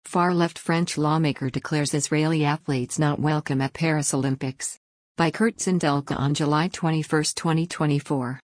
Far-left French lawmaker declares Israeli athletes not welcome at Paris Olympics. By Kurt Sindelka on July 21, 2024.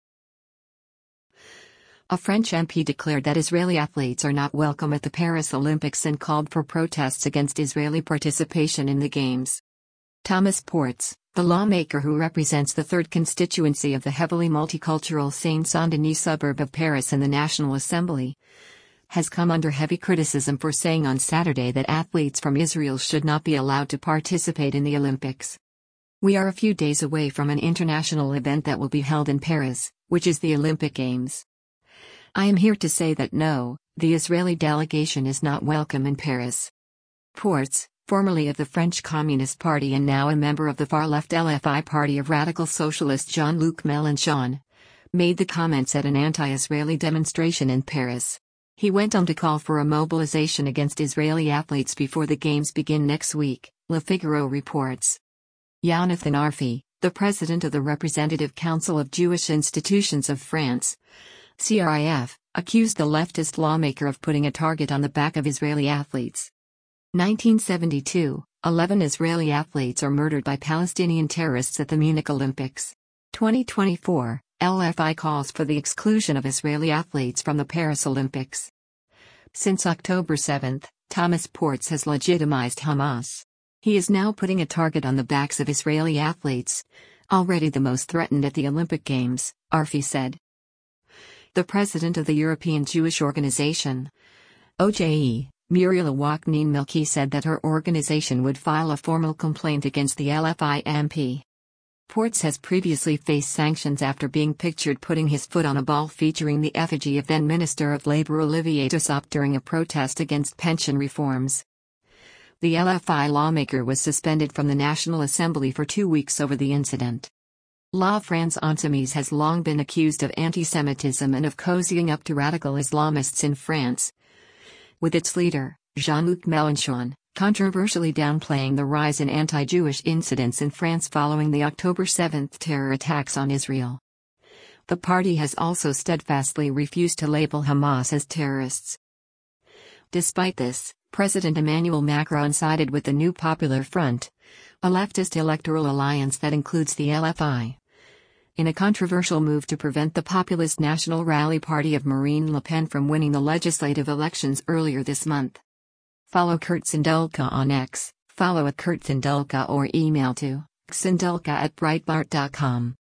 A French MP declared that Israeli athletes are not welcome at the Paris Olympics and called for protests against Israeli participation in the Games. Thomas Portes, the lawmaker who represents the 3rd constituency of the heavily multicultural Seine-Saint-Denis suburb of Paris in the National Assembly, has come under heavy criticism for saying on Saturday that athletes from Israel should not be allowed to participate in the Olympics. "We are a few days away from an international event that will be held in Paris, which is the Olympic Games. I am here to say that no, the Israeli delegation is not welcome in Paris." Portes, formerly of the French Communist Party and now a member of the far-left LFI party of radical socialist Jean-Luc Mélenchon, made the comments at an anti-Israeli demonstration in Paris. He went on to call for a mobilization against Israeli athletes before the Games begin next week, Le Figaro reports. Yonathan Arfi, the president of the Representative Council of Jewish Institutions of France, CRIF, accused the leftist lawmaker of putting a target on the back of Israeli athletes. 1972, 11 Israeli athletes are murdered by Palestinian terrorists at the Munich Olympics. 2024, LFI calls for the exclusion of Israeli athletes from the Paris Olympics. Since October 7, Thomas Portes has legitimized Hamas. He is now putting a target on the backs of Israeli athletes, already the most threatened at the Olympic Games, Arfi said. The president of the European Jewish Organization, OJE, Muriel Wachnine-Milky said that her organization would file a formal complaint against the LFI MP. Portes has previously faced sanctions after being pictured putting his foot on a ball featuring the effigy of then Minister of Labour Olivier Dussopt during a protest against pension reforms. The LFI lawmaker was suspended from the National Assembly for 2 weeks over the incident. La France Insoumise has long been accused of anti-Semitism and of cozying up to radical Islamists in France, with its leader, Jean-Luc Mélenchon, controversially downplaying the rise in anti-Jewish incidents in France following the October 7 terror attacks on Israel. The party has also steadfastly refused to label Hamas as terrorists. Despite this, President Emmanuel Macron sided with the New Popular Front, a leftist electoral alliance that includes the LFI, in a controversial move to prevent the populist National Rally Party of Marine Le Pen from winning the legislative elections earlier this month. Follow Kurt Sindelka on X, follow @KurtSindelka or email to sindelka@breitbart.com.